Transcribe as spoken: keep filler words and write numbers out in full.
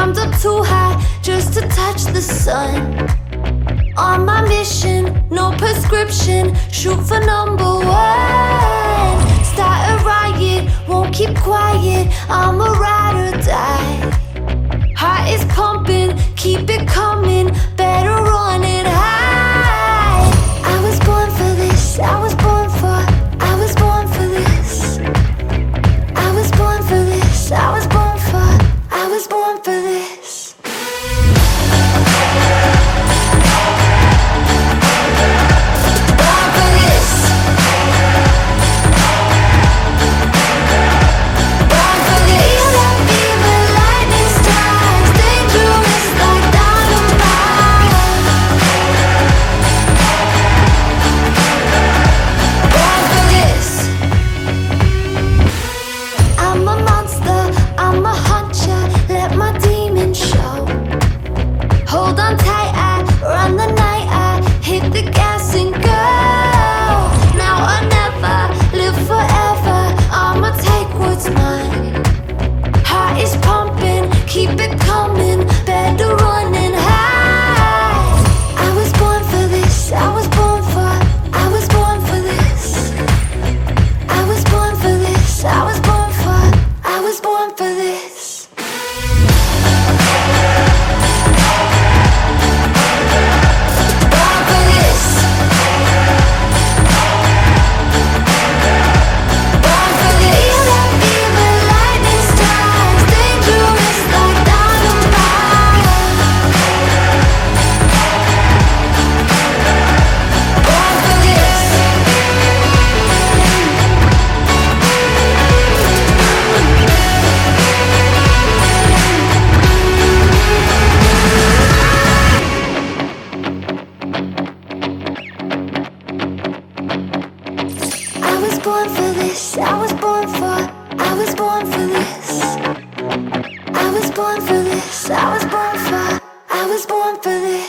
Climbed up too high just to touch the sun. On my mission, no prescription, shoot for number one. Start a riot, won't keep quiet, I'm a ride or die. Heart is pumping, keep it coming, better run it high. I was born for this, I was born for, I was born for this. I was born for this, I was born for, I was born for this. Born for this. Born for this. Feel that fever, lightning strikes, dangerous like dynamite. Born for this. I'm a monster, I'm a hunter, let my demons show. Hold on tight, I run the night, I hit the gas and go. Now or never, live forever, I'ma take what's mine. Heart is pumping, keep it coming, better running high. I was born for this, I was born for, I was born for this. I was born for this, I was born for, I was born for this. Born for this. Born for this. Feel that fever, lightning strikes, dangerous like dynamite. Born for this. I was born for this, I was born for, I was born for this. I was born for this, I was born for, I was born for this.